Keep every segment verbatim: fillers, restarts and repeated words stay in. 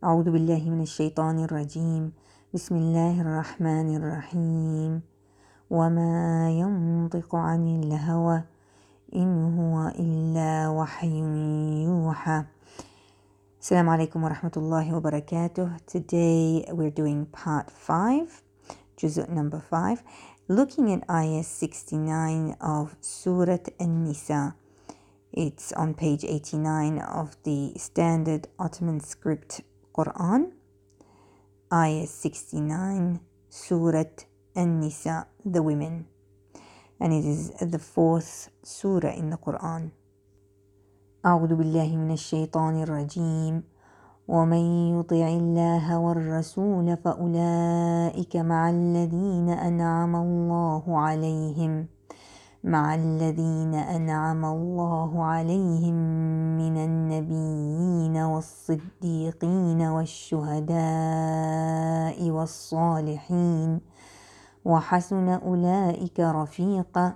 أعوذ بالله من الشيطان الرجيم. بسم الله الرحمن الرحيم. وما ينطق عن الهوى إن هو إلا وحي يوحى. Assalamu alaikum wa rahmatullahi wa barakatuh. Today we're doing part five, juz' number five, looking at ayah sixty-nine of Surat An-Nisa. It's on page eighty-nine of the standard Ottoman script Quran. Ayah sixty-nine, Surat An-Nisa, the women. And it is the fourth surah in the Quran. أعوذ بالله من الشيطان الرجيم. ومن يطع الله والرسول فأولئك مع الذين أنعم الله عليهم مع الذين أنعم الله عليهم من النبيين والصديقين والشهداء والصالحين وحسن أولئك رفيقا.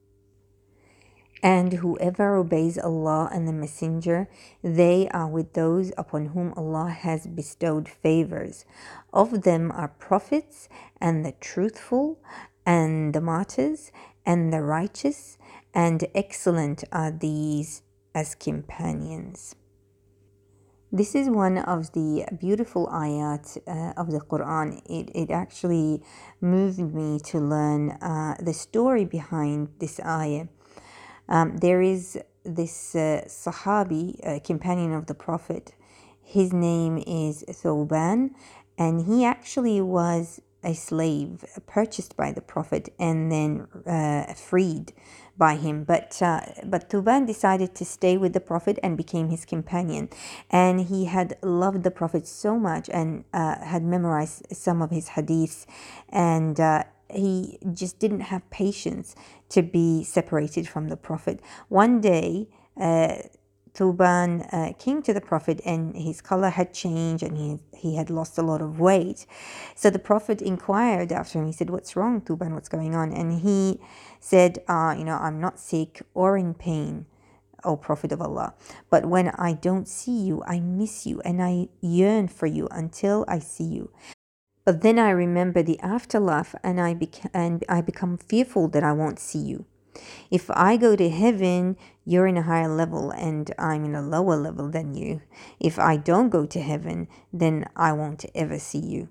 And whoever obeys Allah and the Messenger, they are with those upon whom Allah has bestowed favors. Of them are prophets and the truthful and the martyrs and the righteous, and excellent are these as companions. This is one of the beautiful ayat uh, of the Quran. It, it actually moved me to learn uh, the story behind this ayah. Um, there is this uh, Sahabi, uh, companion of the Prophet. His name is Thawban, and he actually was a slave purchased by the Prophet and then uh, freed by him. But uh, but Thawban decided to stay with the Prophet and became his companion. And he had loved the Prophet so much and uh, had memorized some of his hadiths, and uh, he just didn't have patience to be separated from the Prophet. One day, uh, Thawban uh, came to the Prophet, and his color had changed and he, he had lost a lot of weight. So the Prophet inquired after him. He said, "What's wrong, Thawban? What's going on?" And he said, uh, you know, "I'm not sick or in pain, O Prophet of Allah. But when I don't see you, I miss you and I yearn for you until I see you. But then I remember the afterlife and I, bec- and I become fearful that I won't see you. If I go to heaven, you're in a higher level and I'm in a lower level than you. If I don't go to heaven, then I won't ever see you."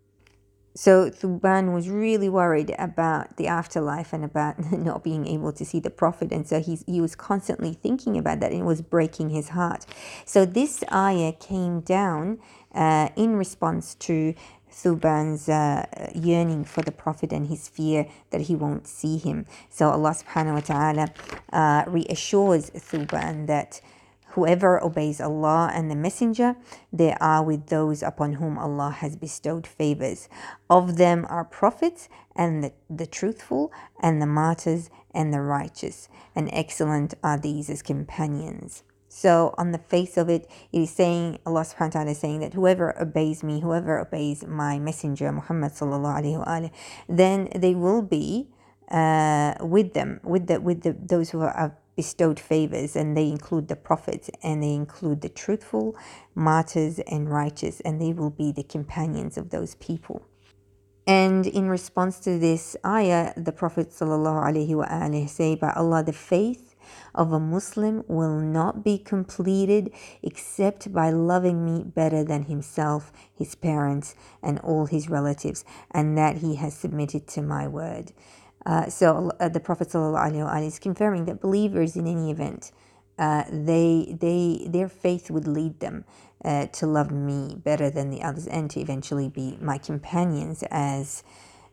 So Thawban was really worried about the afterlife and about not being able to see the Prophet. And so he's, he was constantly thinking about that, and it was breaking his heart. So this ayah came down uh, in response to Thawban's uh, yearning for the Prophet and his fear that he won't see him. So Allah subhanahu wa ta'ala uh, reassures Thawban that whoever obeys Allah and the Messenger, they are with those upon whom Allah has bestowed favors. Of them are prophets and the, the truthful and the martyrs and the righteous, and excellent are these as companions. So on the face of it, it is saying, Allah subhanahu wa ta'ala is saying that whoever obeys me, whoever obeys my messenger, Muhammad sallallahu alayhi wa alayhi, then they will be uh, with them, with the with the those who are bestowed favors, and they include the prophets and they include the truthful, martyrs and righteous, and they will be the companions of those people. And in response to this ayah, the Prophet sallallahu alaihi wasallam say, "By Allah, the faith of a Muslim will not be completed except by loving me better than himself, his parents, and all his relatives, and that he has submitted to my word." Uh, so uh, the Prophet ﷺ is confirming that believers, in any event, uh, they they their faith would lead them uh, to love me better than the others, and to eventually be my companions, as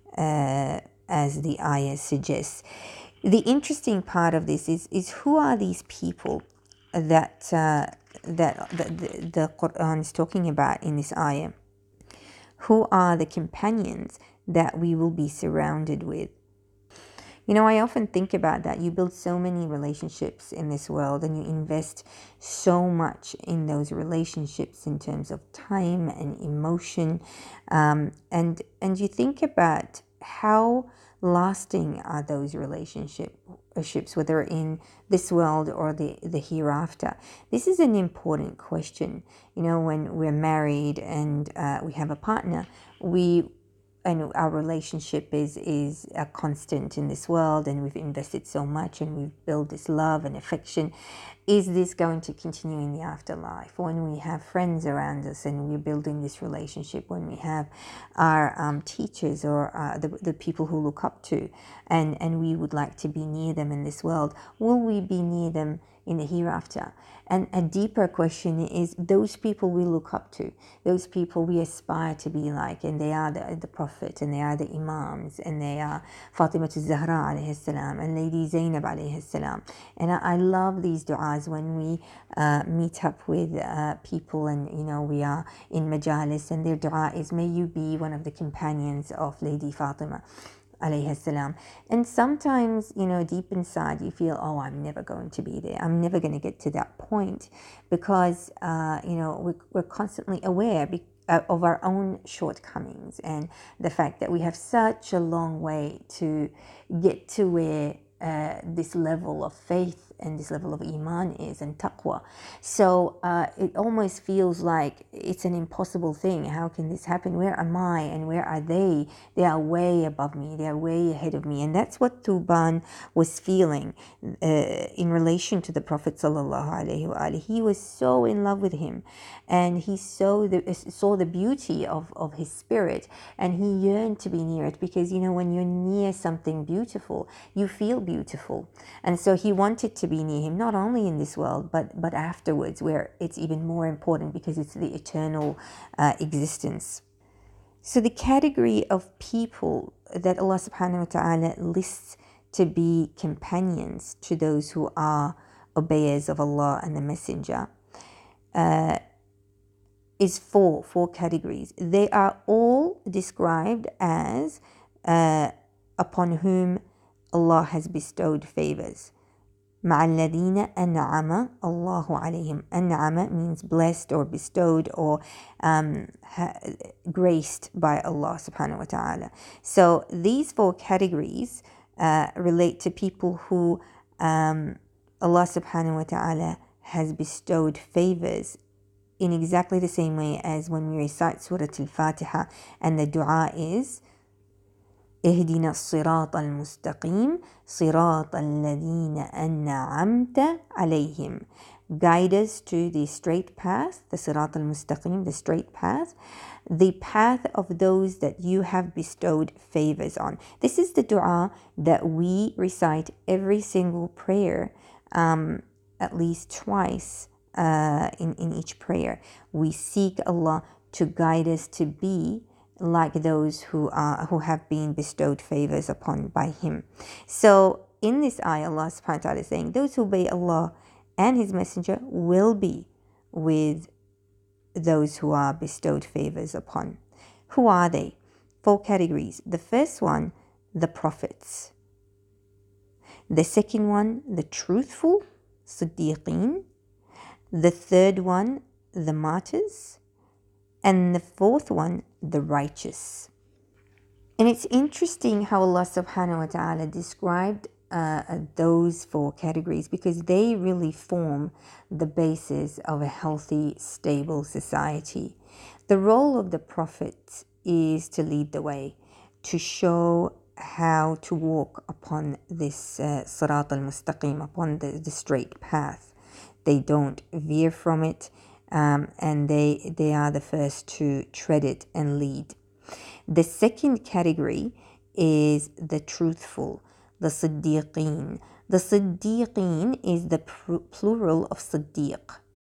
uh, as the ayah suggests. The interesting part of this is is who are these people that uh, that the, the, the Quran is talking about in this ayah? Who are the companions that we will be surrounded with? You know, I often think about that. You build so many relationships in this world and you invest so much in those relationships in terms of time and emotion. Um, and, and you think about how lasting are those relationship, relationships, whether in this world or the, the hereafter? This is an important question. You know, when we're married and uh, we have a partner, we and our relationship is is a constant in this world, and we've invested so much and we've built this love and affection. Is this going to continue in the afterlife? When we have friends around us and we're building this relationship, when we have our um, teachers or uh, the, the people who look up to, and, and we would like to be near them in this world, will we be near them in the hereafter? And a deeper question is those people we look up to, those people we aspire to be like, and they are the, the Prophet, and they are the Imams, and they are Fatima al-Zahra alayhi salam, and Lady Zainab alayhi salam. And I, I love these du'as when we uh, meet up with uh, people, and you know, we are in majalis, and their du'a is, may you be one of the companions of Lady Fatima alayhi salam. And sometimes, you know, deep inside you feel, oh, I'm never going to be there, I'm never going to get to that point, because uh, you know, we're, we're constantly aware be- uh, of our own shortcomings, and the fact that we have such a long way to get to where uh, this level of faith and this level of iman is, and taqwa. So uh, it almost feels like it's an impossible thing. How can this happen? Where am I and where are they? They are way above me, they are way ahead of me. And that's what Thuban was feeling uh, in relation to the Prophet sallallahu alaihi wasallam. He was so in love with him, and he saw the, saw the beauty of, of his spirit, and he yearned to be near it, because you know, when you're near something beautiful, you feel beautiful. And so he wanted to be near him, not only in this world, but but afterwards, where it's even more important, because it's the eternal uh, existence. So the category of people that Allah subhanahu wa ta'ala lists to be companions to those who are obeyers of Allah and the Messenger uh, is four, four categories. They are all described as uh, upon whom Allah has bestowed favors. مع الذين أنعم الله عليهم. أنعم means blessed or bestowed or um, ha- graced by Allah subhanahu wa ta'ala. So these four categories uh, relate to people who um, Allah subhanahu wa ta'ala has bestowed favors in exactly the same way as when we recite Surah Al-Fatiha, and the dua is اهدنا الصراط المستقيم صراط الذين أنعمت عليهم. Guide us to the straight path, the Sirat al-Mustaqim, the straight path, the path of those that you have bestowed favors on. This is the dua that we recite every single prayer, um, at least twice uh, in, in each prayer. We seek Allah to guide us to be like those who are who have been bestowed favors upon by him. So in this ayah, Allah subhanahu wa ta'ala is saying those who obey Allah and his messenger will be with those who are bestowed favors upon. Who are they? Four categories. The first one, the prophets. The second one, the truthful, siddiqeen. The third one, the martyrs. And the fourth one, the righteous. And it's interesting how Allah subhanahu wa ta'ala described uh, those four categories, because they really form the basis of a healthy, stable society. The role of the Prophet is to lead the way, to show how to walk upon this uh, Sirat al-Mustaqim, upon the, the straight path. They don't veer from it, um, and they, they are the first to tread it and lead. The second category is the truthful, the Siddiqeen. The Siddiqeen is the plural of Siddiq.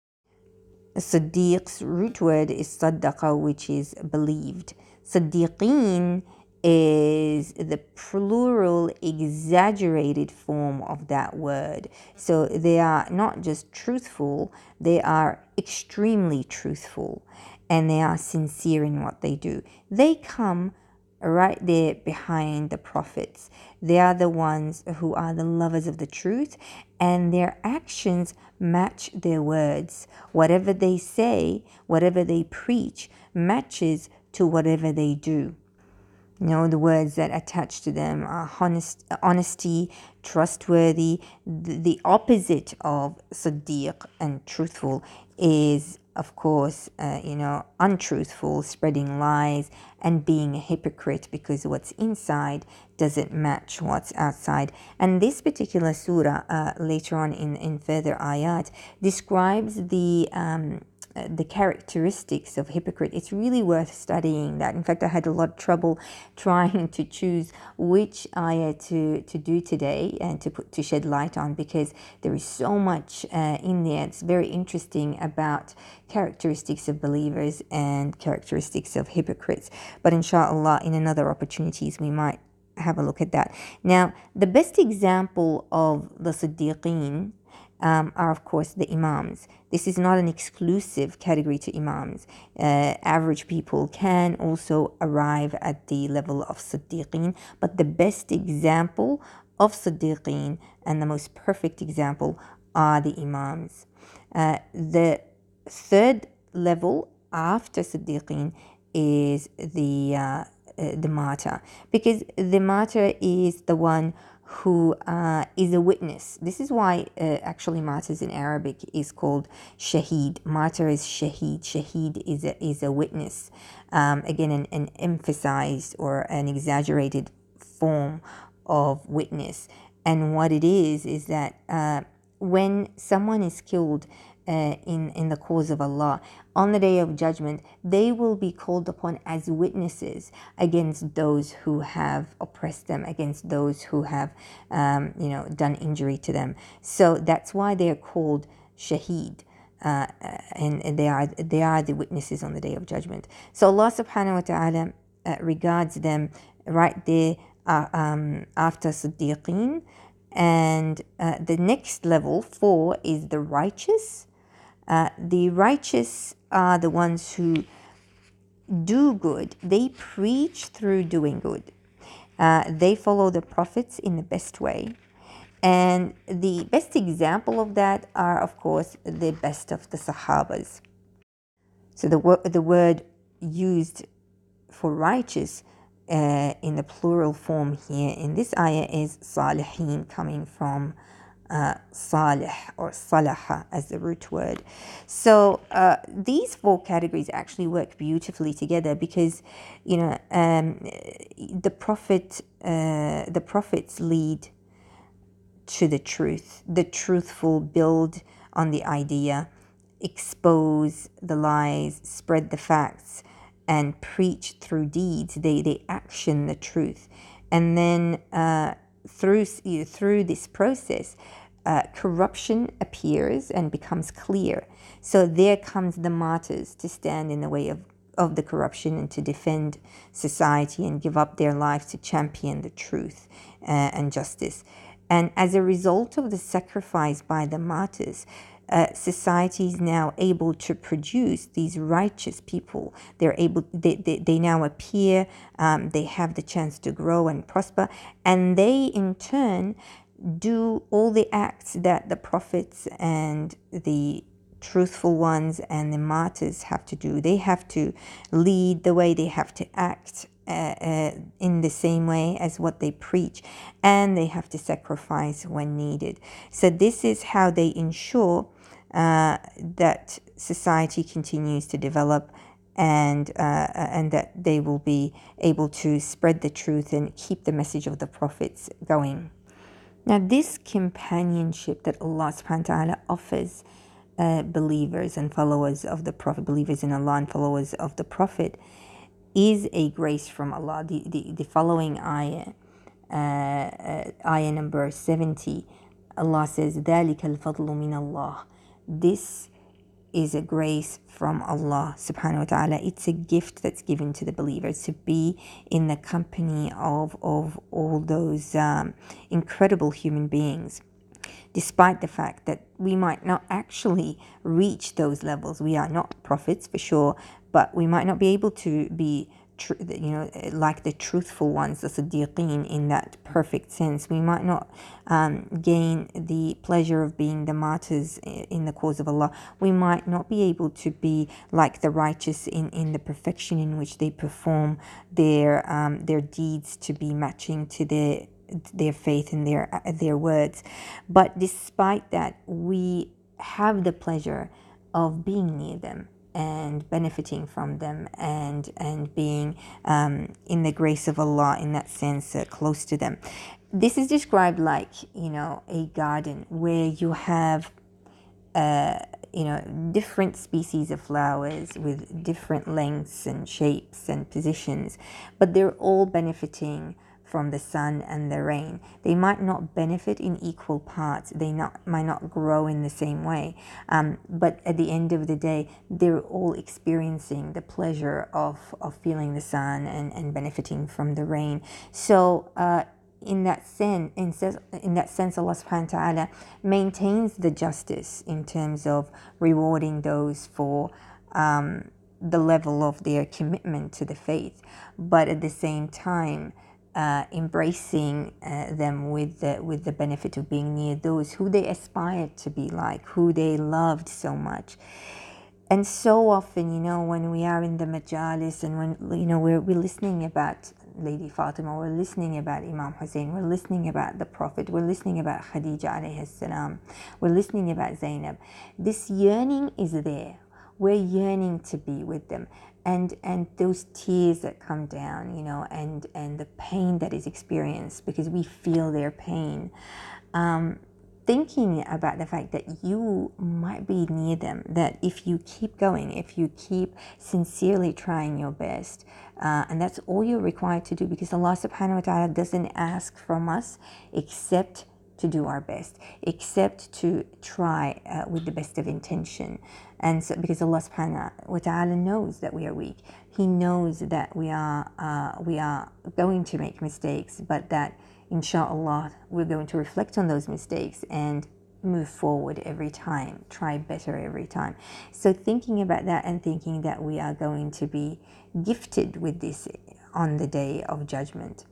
Siddiq's root word is Saddaqa, which is believed. Siddiqeen is the plural exaggerated form of that word. So they are not just truthful, they are extremely truthful, and they are sincere in what they do. They come right there behind the prophets. They are the ones who are the lovers of the truth, and their actions match their words. Whatever they say, whatever they preach, matches to whatever they do. You know, the words that attach to them are honest, honesty, trustworthy. The, the opposite of Siddiq and truthful is, of course, uh, you know, untruthful, spreading lies, and being a hypocrite because what's inside doesn't match what's outside. And this particular surah, uh, later on in, in further ayat, describes the um, uh, the characteristics of hypocrite. It's really worth studying that. In fact, I had a lot of trouble trying to choose which ayah to, to do today and to put to shed light on, because there is so much uh, in there. It's very interesting about characteristics of believers and characteristics of hypocrites. But inshallah, in another opportunities, we might have a look at that. Now, the best example of the Siddiqeen um, are, of course, the Imams. This is not an exclusive category to Imams. Uh, average people can also arrive at the level of Siddiqeen, but the best example of Siddiqeen and the most perfect example are the Imams. Uh, the third level after Siddiqeen is the uh, uh, the martyr, because the martyr is the one who uh, is a witness. This is why uh, actually martyrs in Arabic is called shaheed. Martyr is shaheed. Shaheed is a, is a witness. Um, again, an, an emphasized or an exaggerated form of witness. And what it is is that uh, when someone is killed uh, in, in the cause of Allah, on the day of judgment, they will be called upon as witnesses against those who have oppressed them, against those who have, um, you know, done injury to them. So that's why they are called shaheed. Uh, and, and they are they are the witnesses on the day of judgment. So Allah subhanahu wa ta'ala uh, regards them right there uh, um, after Siddiqeen. And uh, the next level, four, is the righteous. Uh, the righteous are the ones who do good. They preach through doing good. Uh, they follow the prophets in the best way. And the best example of that are, of course, the best of the Sahabas. So the, wor- the word used for righteous uh, in the plural form here in this ayah is salihin, coming from uh, salih or salaha as the root word. So uh, these four categories actually work beautifully together, because you know um, the prophet, uh, the prophets lead to the truth. The truthful build on the idea, expose the lies, spread the facts, and preach through deeds. They they action the truth, and then uh, through you know, through this process, uh, corruption appears and becomes clear. So there comes the martyrs to stand in the way of of the corruption and to defend society and give up their lives to champion the truth uh, and justice. And as a result of the sacrifice by the martyrs, uh, society is now able to produce these righteous people. They're able, they, they, they now appear, um, they have the chance to grow and prosper, and they in turn do all the acts that the prophets and the truthful ones and the martyrs have to do. They have to lead the way, they have to act uh, uh, in the same way as what they preach, and they have to sacrifice when needed. So this is how they ensure uh, that society continues to develop, and uh, and that they will be able to spread the truth and keep the message of the prophets going. Now, this companionship that Allah subhanahu wa ta'ala offers uh, believers and followers of the Prophet, believers in Allah and followers of the Prophet, is a grace from Allah. The, the, the following ayah, uh, uh, ayah number seventy, Allah says, ذَلِكَ الْفَضْلُ مِنَ اللَّهِ. This is a grace from Allah subhanahu wa ta'ala. It's a gift that's given to the believers to be in the company of, of all those um, incredible human beings. Despite the fact that we might not actually reach those levels, we are not prophets for sure, but we might not be able to be tr- you know, like the truthful ones, the Siddiqeen, in that perfect sense. We might not um, gain the pleasure of being the martyrs in the cause of Allah. We might not be able to be like the righteous in, in the perfection in which they perform their um, their deeds to be matching to their their faith and their their words. But despite that, we have the pleasure of being near them and benefiting from them, and and being um, in the grace of Allah in that sense, uh, close to them. This is described like, you know, a garden where you have uh, you know, different species of flowers with different lengths and shapes and positions, but they're all benefiting from the sun and the rain. They might not benefit in equal parts. They not might not grow in the same way. Um, but at the end of the day, they're all experiencing the pleasure of, of feeling the sun and, and benefiting from the rain. So uh, in that sense, in, in that sense, Allah subhanahu wa ta'ala maintains the justice in terms of rewarding those for um, the level of their commitment to the faith, but at the same time, uh, embracing uh, them with the, with the benefit of being near those who they aspired to be like, who they loved so much. And so often, you know, when we are in the majalis and when, you know, we're, we're listening about Lady Fatima, we're listening about Imam Hussein, we're listening about the Prophet, we're listening about Khadija alayhi salam, we're listening about Zainab. This yearning is there. We're yearning to be with them. And and those tears that come down, you know, and, and the pain that is experienced because we feel their pain. Um, thinking about the fact that you might be near them, that if you keep going, if you keep sincerely trying your best, uh, and that's all you're required to do, because Allah subhanahu wa ta'ala doesn't ask from us except to do our best, except to try uh, with the best of intention. And so, because Allah subhanahu wa ta'ala knows that we are weak, He knows that we are uh, we are going to make mistakes, but that inshallah we're going to reflect on those mistakes and move forward every time, try better every time. So thinking about that and thinking that we are going to be gifted with this on the day of judgment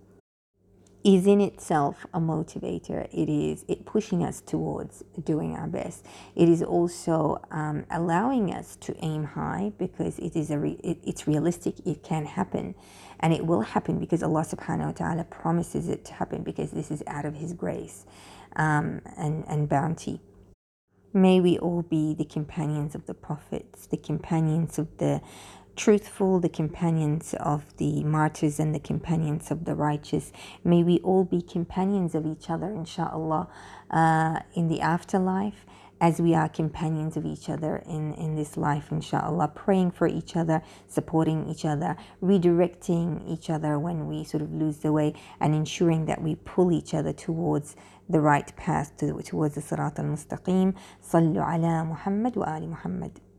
is in itself a motivator. It is it pushing us towards doing our best. It is also um, allowing us to aim high, because it is a re, it, it's realistic. It can happen, and it will happen because Allah subhanahu wa ta'ala promises it to happen, because this is out of His grace um, and, and bounty. May we all be the companions of the prophets, the companions of the truthful, the companions of the martyrs, and the companions of the righteous. May we all be companions of each other, inshallah, uh, in the afterlife, as we are companions of each other in, in this life, inshallah, praying for each other, supporting each other, redirecting each other when we sort of lose the way, and ensuring that we pull each other towards the right path, to, towards the Sirat al-Mustaqim. Sallu ala Muhammad wa ali Muhammad.